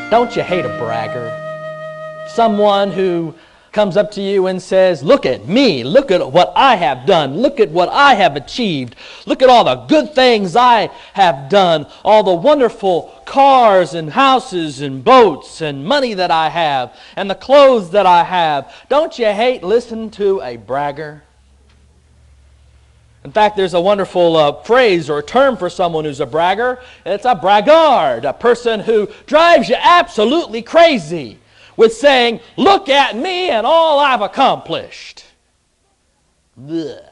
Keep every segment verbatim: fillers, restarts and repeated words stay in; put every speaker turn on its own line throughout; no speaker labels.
Don't you hate a bragger? Someone who comes up to you and says, look at me, look at what I have done, look at what I have achieved, look at all the good things I have done, all the wonderful cars and houses and boats and money that I have and the clothes that I have. Don't you hate listening to a bragger? In fact, there's a wonderful uh, phrase or term for someone who's a bragger. It's a braggart, a person who drives you absolutely crazy with saying, look at me and all I've accomplished. Blech.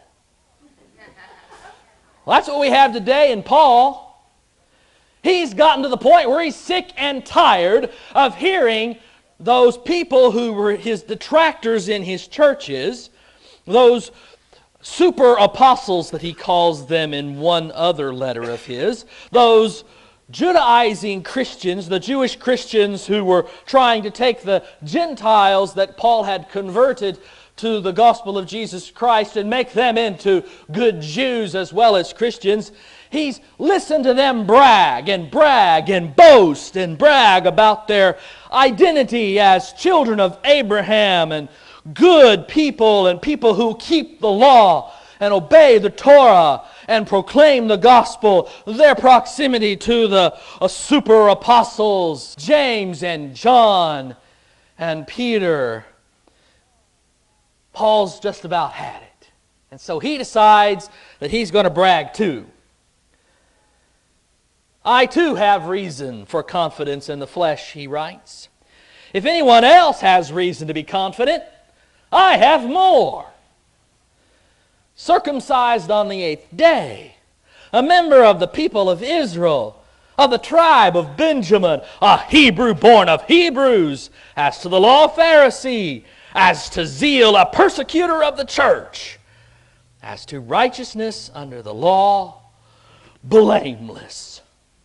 Well, that's what we have today in Paul. He's gotten to the point where he's sick and tired of hearing those people who were his detractors in his churches, those super apostles that he calls them in one other letter of his, those Judaizing Christians, the Jewish Christians who were trying to take the Gentiles that Paul had converted to the gospel of Jesus Christ and make them into good Jews as well as Christians. He's listened to them brag and brag and boast and brag about their identity as children of Abraham and good people and people who keep the law and obey the Torah and proclaim the gospel, their proximity to the uh, super apostles, James and John and Peter. Paul's just about had it. And so he decides that he's going to brag too. I too have reason for confidence in the flesh, he writes. If anyone else has reason to be confident, I have more. Circumcised on the eighth day, a member of the people of Israel, of the tribe of Benjamin, a Hebrew born of Hebrews, as to the law, a Pharisee, as to zeal, a persecutor of the church, as to righteousness under the law, blameless.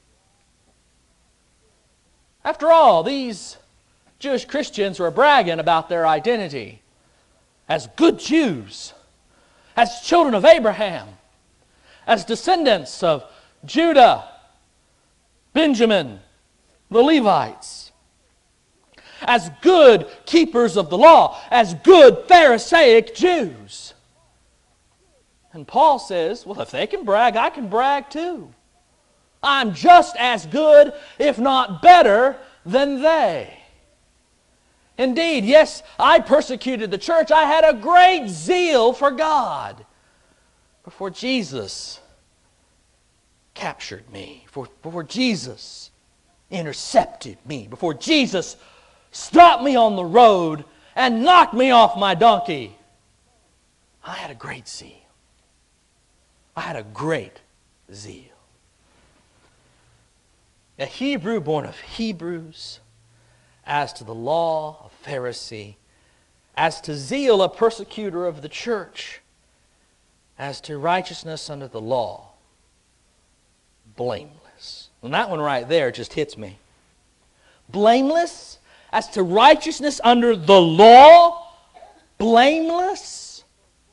After all, these Jewish Christians were bragging about their identity as good Jews, as children of Abraham, as descendants of Judah, Benjamin, the Levites, as good keepers of the law, as good Pharisaic Jews. And Paul says, well, if they can brag, I can brag too. I'm just as good, if not better, than they. Indeed, yes, I persecuted the church. I had a great zeal for God before Jesus captured me, before, before Jesus intercepted me, before Jesus stopped me on the road and knocked me off my donkey. I had a great zeal. I had a great zeal. A Hebrew born of Hebrews, as to the law, a Pharisee, as to zeal, a persecutor of the church, as to righteousness under the law, blameless. And that one right there just hits me. Blameless, as to righteousness under the law, blameless.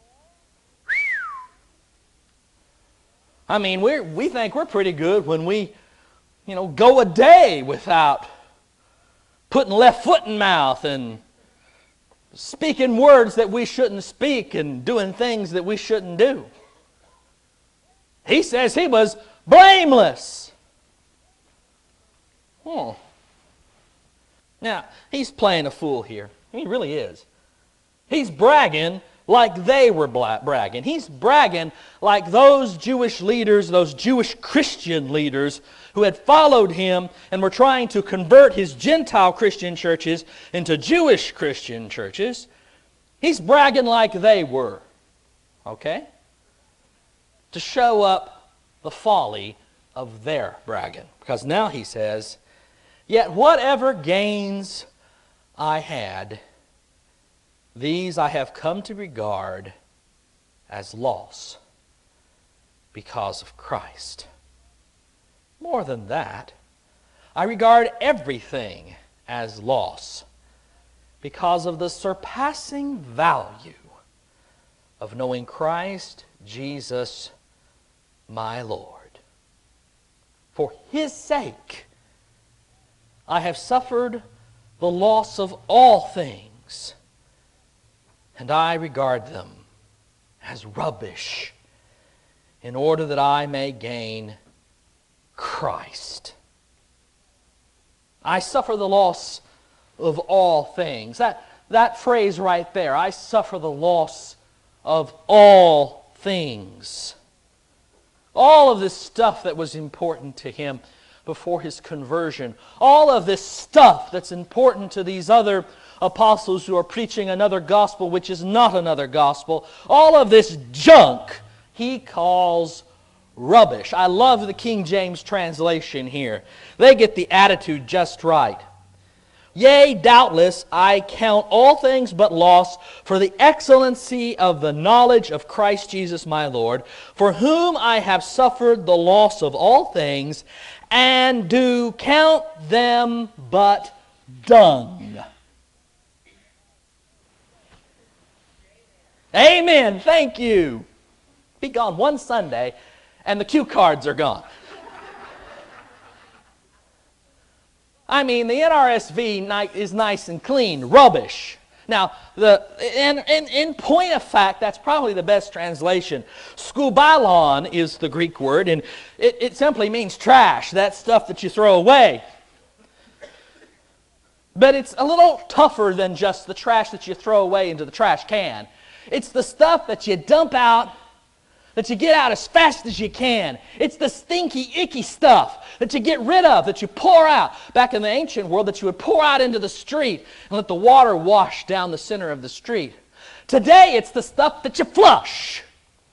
I mean, we we think we're pretty good when we, you know, go a day without putting left foot in mouth and speaking words that we shouldn't speak and doing things that we shouldn't do. He says he was blameless. Oh. Now, he's playing a fool here. He really is. He's bragging like they were bragging. He's bragging like those Jewish leaders, those Jewish Christian leaders who had followed him and were trying to convert his Gentile Christian churches into Jewish Christian churches. He's bragging like they were. Okay? To show up the folly of their bragging. Because now he says, yet whatever gains I had, these I have come to regard as loss because of Christ. More than that, I regard everything as loss because of the surpassing value of knowing Christ Jesus my Lord. For His sake, I have suffered the loss of all things, and I regard them as rubbish, in order that I may gain Christ. I suffer the loss of all things. That, that phrase right there, I suffer the loss of all things. All of this stuff that was important to him before his conversion, all of this stuff that's important to these other apostles who are preaching another gospel which is not another gospel, all of this junk he calls rubbish. I love the King James translation here. They get the attitude just right. Yea, doubtless, I count all things but loss for the excellency of the knowledge of Christ Jesus my Lord, for whom I have suffered the loss of all things, and do count them but dung. Amen. Thank you. Be gone one Sunday, and the cue cards are gone. I mean, the N R S V is nice and clean. Rubbish. Now, the in, in, in point of fact, that's probably the best translation. Skubalon is the Greek word, and it, it simply means trash. That stuff that you throw away. But it's a little tougher than just the trash that you throw away into the trash can. It's the stuff that you dump out, that you get out as fast as you can. It's the stinky, icky stuff that you get rid of, that you pour out. Back in the ancient world, that you would pour out into the street and let the water wash down the center of the street. Today, it's the stuff that you flush.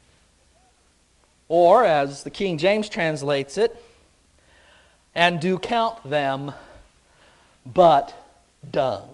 Or, as the King James translates it, and do count them but dung.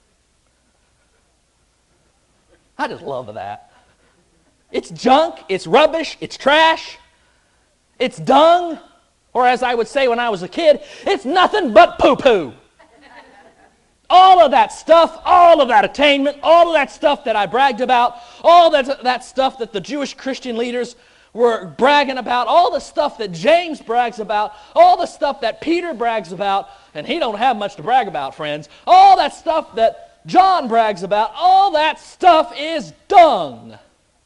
I just love that. It's junk, it's rubbish, it's trash, it's dung, or as I would say when I was a kid, it's nothing but poo-poo. All of that stuff, all of that attainment, all of that stuff that I bragged about, all that, that stuff that the Jewish Christian leaders were bragging about, all the stuff that James brags about, all the stuff that Peter brags about, and he don't have much to brag about, friends, all that stuff that John brags about, all that stuff is dung.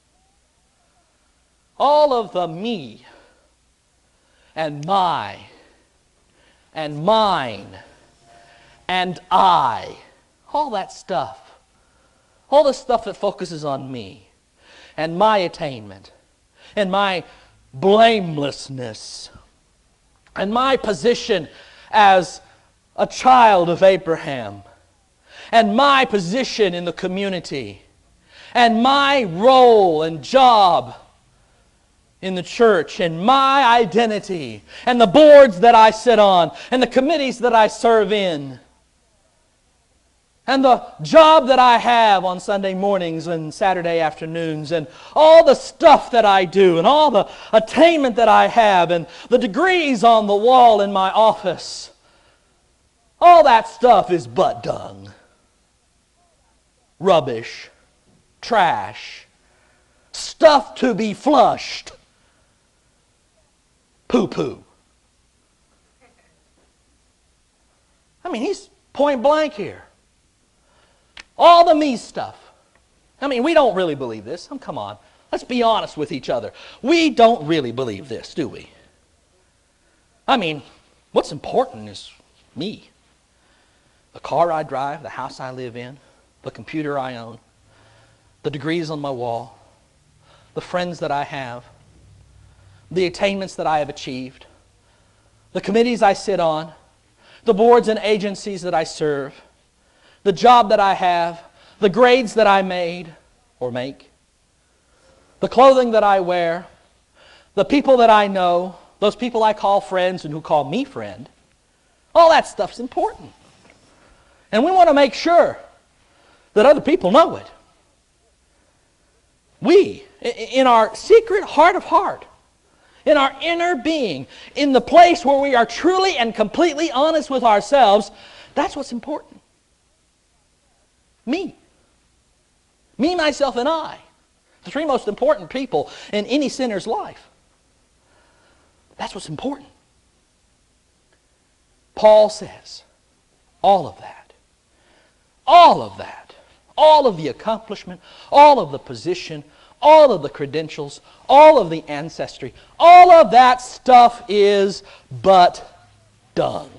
All of the me and my and mine and I, all that stuff, all the stuff that focuses on me and my attainment and my blamelessness and my position as a child of Abraham and my position in the community and my role and job in the church, and my identity, and the boards that I sit on, and the committees that I serve in, and the job that I have on Sunday mornings and Saturday afternoons, and all the stuff that I do, and all the attainment that I have, and the degrees on the wall in my office. All that stuff is but dung. Rubbish. Trash. Stuff to be flushed. Poo-poo. I mean, he's point blank here. All the me stuff. I mean, we don't really believe this. Oh, come on. Let's be honest with each other. We don't really believe this, do we? I mean, what's important is me. The car I drive, the house I live in, the computer I own, the degrees on my wall, the friends that I have, the attainments that I have achieved, the committees I sit on, the boards and agencies that I serve, the job that I have, the grades that I made or make, the clothing that I wear, the people that I know, those people I call friends and who call me friend. All that stuff's important. And we want to make sure that other people know it. We, in our secret heart of heart, in our inner being, in the place where we are truly and completely honest with ourselves, that's what's important. Me. Me, myself, and I. The three most important people in any sinner's life. That's what's important. Paul says, All of that. All of that. All of the accomplishment, all of the position, all of the credentials, all of the ancestry, all of that stuff is but dung.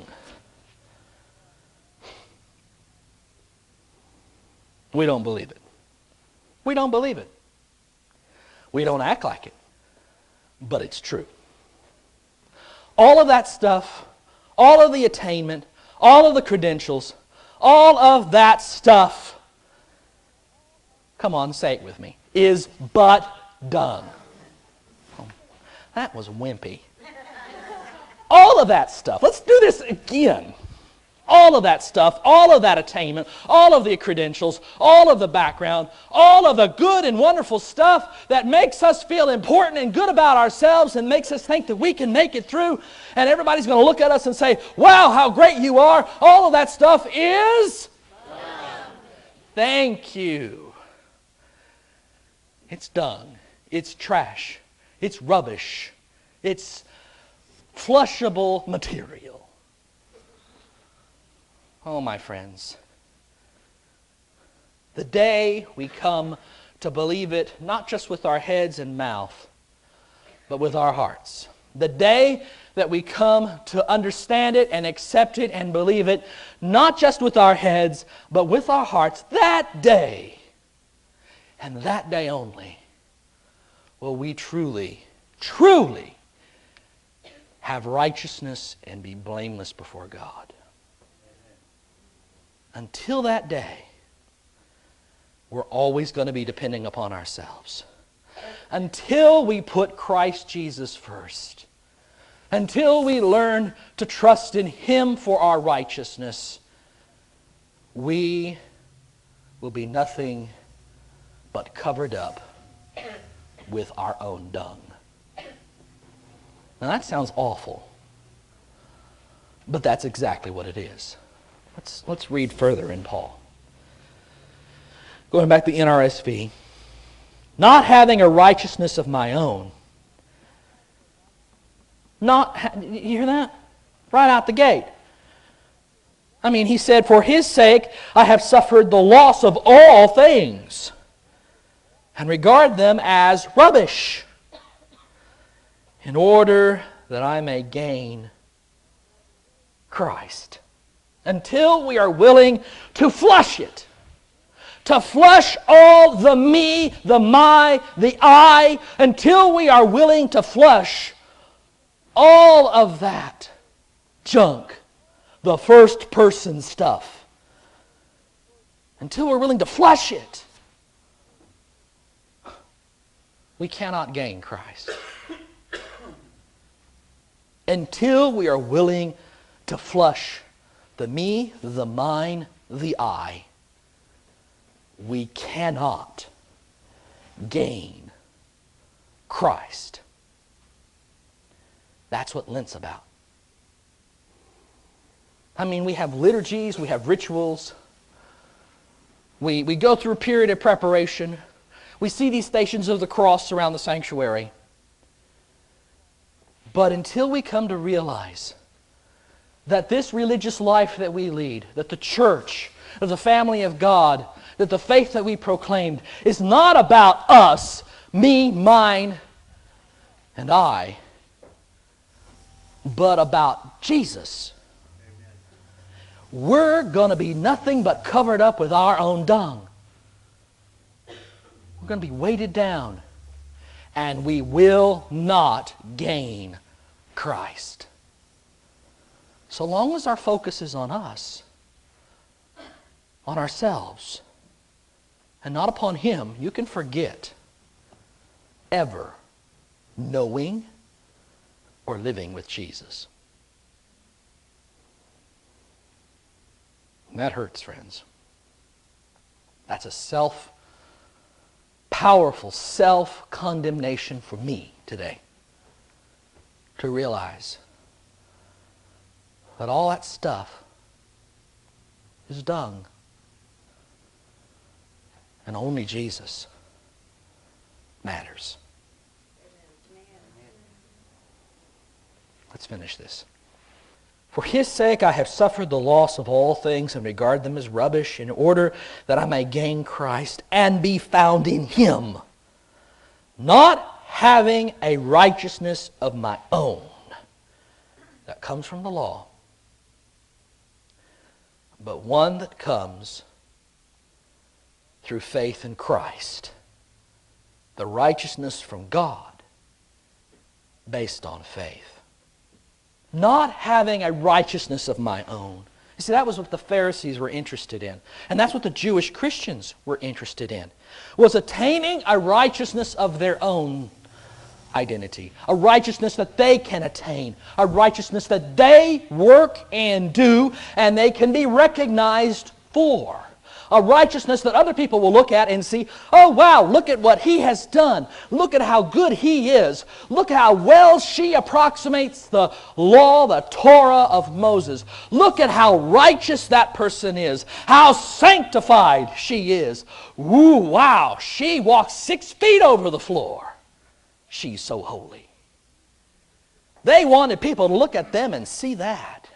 We don't believe it. We don't believe it. We don't act like it. But it's true. All of that stuff, all of the attainment, all of the credentials, all of that stuff, come on, say it with me, is but dung. Oh, that was wimpy. All of that stuff. Let's do this again. All of that stuff, all of that attainment, all of the credentials, all of the background, all of the good and wonderful stuff that makes us feel important and good about ourselves and makes us think that we can make it through, and everybody's going to look at us and say, wow, how great you are. All of that stuff is? Thank you. It's dung. It's trash. It's rubbish. It's flushable material. Oh, my friends, the day we come to believe it, not just with our heads and mouth, but with our hearts. The day that we come to understand it and accept it and believe it, not just with our heads, but with our hearts, that day, and that day only, will we truly, truly have righteousness and be blameless before God. Until that day, we're always going to be depending upon ourselves. Until we put Christ Jesus first. Until we learn to trust in Him for our righteousness, we will be nothing but covered up with our own dung. Now that sounds awful, but that's exactly what it is. Let's, let's read further in Paul. Going back to the N R S V. Not having a righteousness of my own. Not, ha- you hear that? Right out the gate. I mean, he said, for His sake I have suffered the loss of all things, and regard them as rubbish, in order that I may gain Christ. Until we are willing to flush it. To flush all the me, the my, the I, until we are willing to flush all of that junk, the first person stuff. Until we're willing to flush it, we cannot gain Christ. Until we are willing to flush the me, the mine, the I, we cannot gain Christ. That's what Lent's about. I mean, we have liturgies, we have rituals. We, we go through a period of preparation. We see these stations of the cross around the sanctuary. But until we come to realize that this religious life that we lead, that the church, that the family of God, that the faith that we proclaimed is not about us, me, mine, and I, but about Jesus, we're going to be nothing but covered up with our own dung. We're going to be weighted down, and we will not gain Christ. So long as our focus is on us, on ourselves, and not upon Him, you can forget ever knowing or living with Jesus. And that hurts, friends. That's a self, powerful self-condemnation for me today. To realize that all that stuff is dung. And only Jesus matters. Let's finish this. For his sake I have suffered the loss of all things and regard them as rubbish, in order that I may gain Christ and be found in him, not having a righteousness of my own that comes from the law, but one that comes through faith in Christ, the righteousness from God based on faith. Not having a righteousness of my own. You see, that was what the Pharisees were interested in. And that's what the Jewish Christians were interested in. Was attaining a righteousness of their own identity. A righteousness that they can attain. A righteousness that they work and do and they can be recognized for. A righteousness that other people will look at and see, oh wow, look at what he has done. Look at how good he is. Look how well she approximates the law, the Torah of Moses. Look at how righteous that person is. How sanctified she is. Ooh, wow, she walks six feet over the floor. She's so holy. They wanted people to look at them and see that.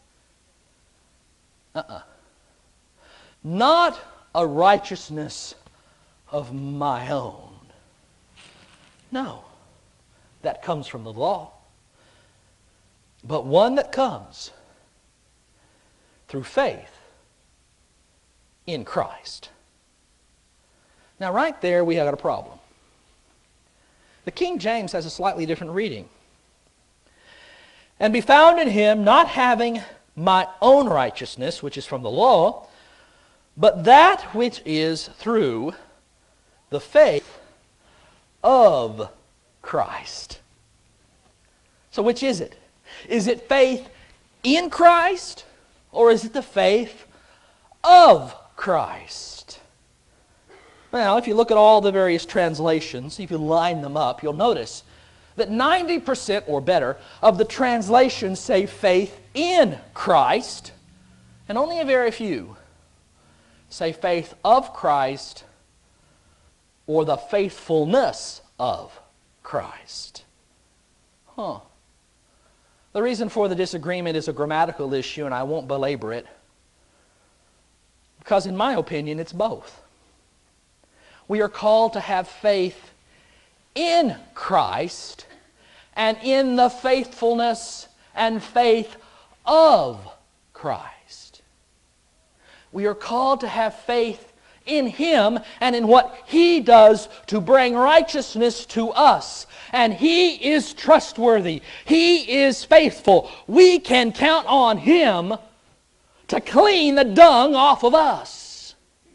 Uh-uh. Not a righteousness of my own. No, that comes from the law. But one that comes through faith in Christ. Now right there we have got a problem. The King James has a slightly different reading. And be found in him, not having my own righteousness, which is from the law, but that which is through the faith of Christ. So which is it? Is it faith in Christ, or is it the faith of Christ? Well, if you look at all the various translations, if you line them up, you'll notice that ninety percent or better of the translations say faith in Christ, and only a very few say faith of Christ or the faithfulness of Christ. Huh. The reason for the disagreement is a grammatical issue, and I won't belabor it, because in my opinion it's both. We are called to have faith in Christ and in the faithfulness and faith of Christ. We are called to have faith in him and in what he does to bring righteousness to us. And he is trustworthy. He is faithful. We can count on him to clean the dung off of us.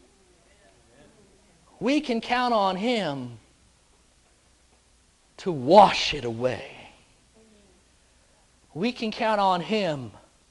We can count on him to wash it away. We can count on him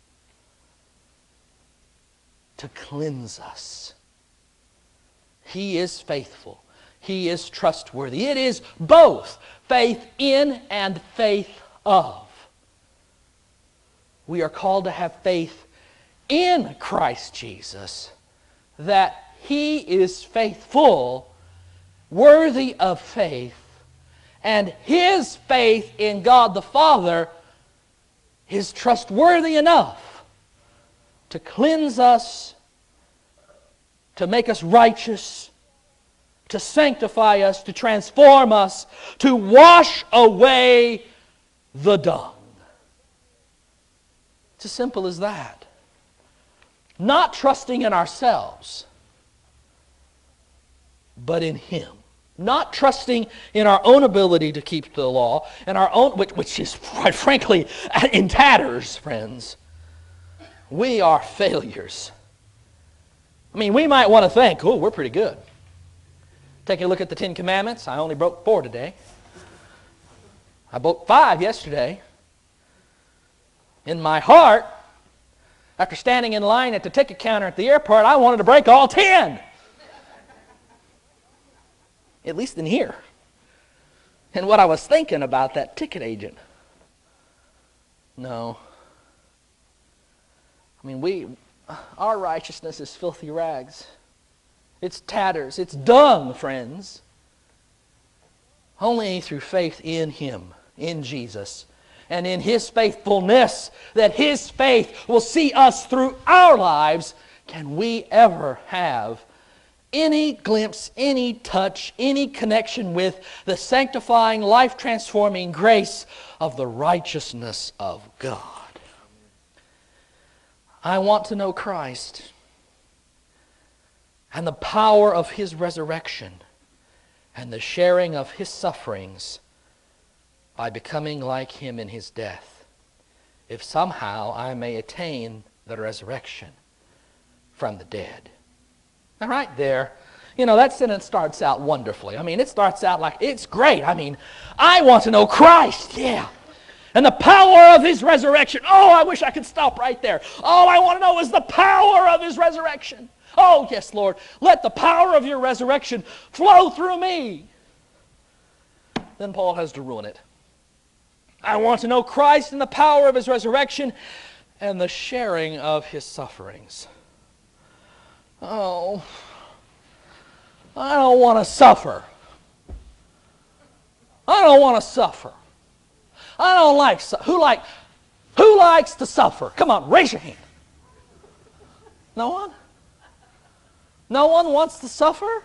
to cleanse us. He is faithful. He is trustworthy. It is both faith in and faith of. We are called to have faith in Christ Jesus, that he is faithful, worthy of faith, and his faith in God the Father is trustworthy enough to cleanse us, to make us righteous, to sanctify us, to transform us, to wash away the dung. It's as simple as that. Not trusting in ourselves, but in him. Not trusting in our own ability to keep the law, and our own, which, which is quite frankly in tatters, friends. We are failures. I mean, we might want to think, oh, we're pretty good. Taking a look at the Ten Commandments, I only broke four today. I broke five yesterday. In my heart, after standing in line at the ticket counter at the airport, I wanted to break all ten. At least in here. And what I was thinking about that ticket agent. No. I mean, we, our righteousness is filthy rags. It's tatters. It's dung, friends. Only through faith in him, in Jesus, and in His faithfulness, that His faith will see us through our lives, can we ever have any glimpse, any touch, any connection with the sanctifying, life-transforming grace of the righteousness of God. I want to know Christ and the power of His resurrection and the sharing of His sufferings by becoming like Him in His death, if somehow I may attain the resurrection from the dead. Now right there, you know, that sentence starts out wonderfully. I mean, it starts out like, it's great. I mean, I want to know Christ, yeah. And the power of His resurrection. Oh, I wish I could stop right there. All I want to know is the power of His resurrection. Oh, yes, Lord, let the power of your resurrection flow through me. Then Paul has to ruin it. I want to know Christ and the power of His resurrection and the sharing of His sufferings. Oh, I don't want to suffer. I don't want to suffer. I don't like su- who like who likes to suffer? Come on, raise your hand. No one? No one wants to suffer?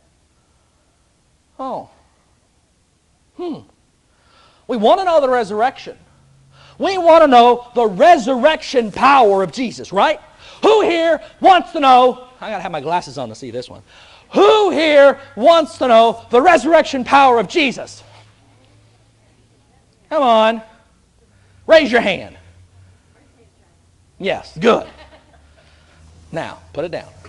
Oh. Hmm. We want to know the resurrection. We want to know the resurrection power of Jesus, right? Who here wants to know, I got to have my glasses on to see this one. Who here wants to know the resurrection power of Jesus? Come on. Raise your hand. Yes, good. Now, put it down.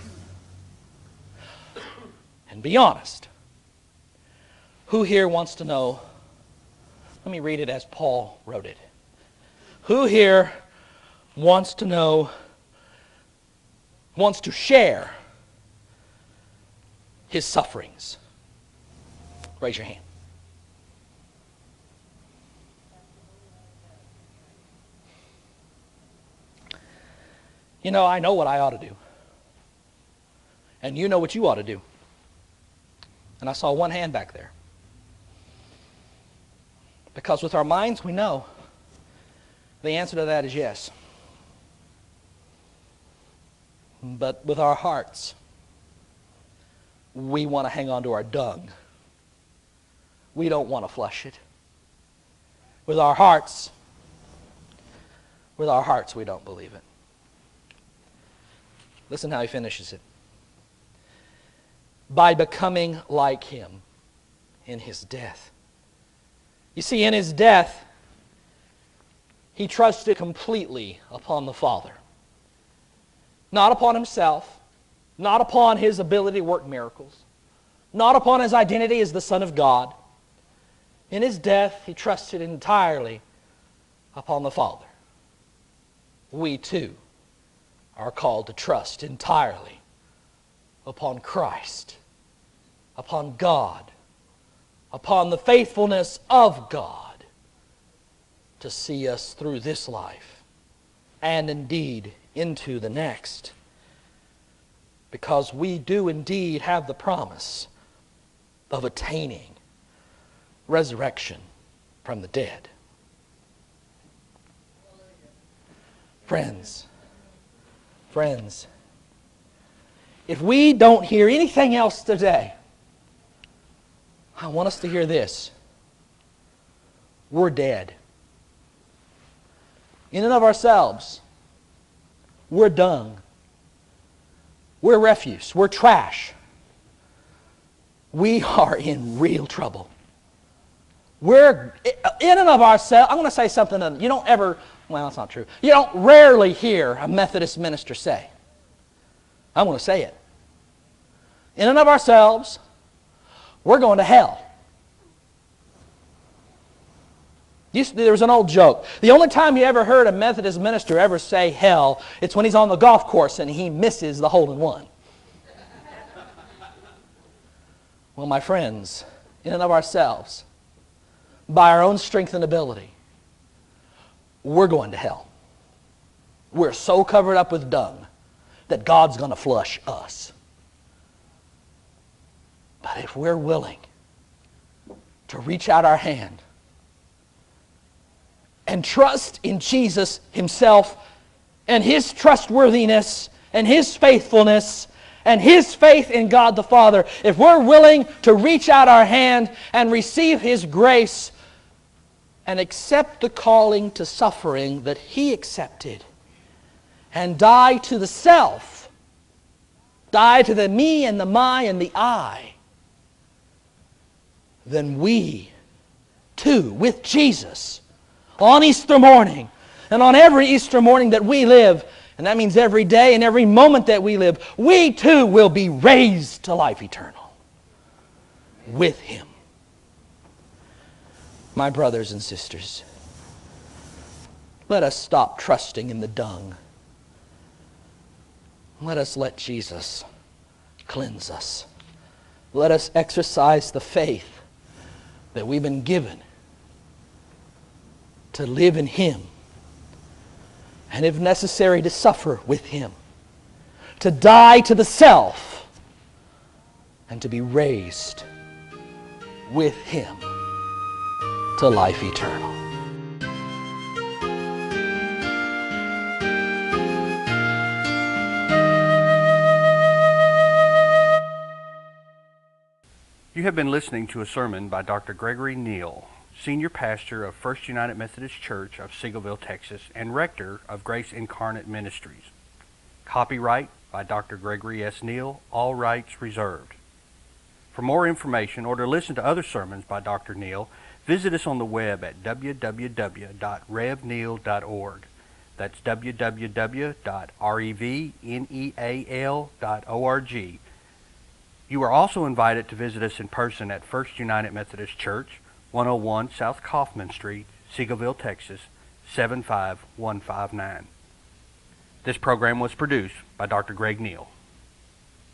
And be honest. Who here wants to know, let me read it as Paul wrote it. Who here wants to know, wants to share His sufferings? Raise your hand. You know, I know what I ought to do. And you know what you ought to do. And I saw one hand back there. Because with our minds we know the answer to that is yes. But with our hearts, we want to hang on to our dung. We don't want to flush it. With our hearts, with our hearts we don't believe it. Listen how he finishes it. By becoming like Him in His death. You see, in His death, He trusted completely upon the Father. Not upon Himself, not upon His ability to work miracles, not upon His identity as the Son of God. In His death, He trusted entirely upon the Father. We too are called to trust entirely upon Christ, upon God, upon the faithfulness of God to see us through this life and indeed into the next. Because we do indeed have the promise of attaining resurrection from the dead. Friends, friends, if we don't hear anything else today, I want us to hear this. We're dead. In and of ourselves, we're dung. We're refuse. We're trash. We are in real trouble. We're, in and of ourselves, I'm going to say something that you don't ever, well, that's not true. You don't rarely hear a Methodist minister say. I'm going to say it. In and of ourselves, we're going to hell. Used to, there was an old joke. The only time you ever heard a Methodist minister ever say hell, it's when he's on the golf course and he misses the hole-in-one. Well, my friends, in and of ourselves, by our own strength and ability, we're going to hell. We're so covered up with dung that God's going to flush us. But if we're willing to reach out our hand and trust in Jesus himself and his trustworthiness and his faithfulness and his faith in God the Father, if we're willing to reach out our hand and receive his grace and accept the calling to suffering that he accepted and die to the self, die to the me and the my and the I, then we too, with Jesus, on Easter morning and on every Easter morning that we live, and that means every day and every moment that we live, we too will be raised to life eternal with him. My brothers and sisters, let us stop trusting in the dung. Let us let Jesus cleanse us. Let us exercise the faith that we've been given to live in him, and if necessary to suffer with him, to die to the self, and to be raised with him to life eternal.
You have been listening to a sermon by Doctor Gregory Neal, Senior Pastor of First United Methodist Church of Seagoville, Texas, and Rector of Grace Incarnate Ministries. Copyright by Doctor Gregory S. Neal, all rights reserved. For more information or to listen to other sermons by Doctor Neal, visit us on the web at w w w dot rev neal dot org. That's w w w dot rev neal dot org. You are also invited to visit us in person at First United Methodist Church, one oh one South Kaufman Street, Seagoville, Texas, seven five one five nine. This program was produced by Doctor Greg Neal.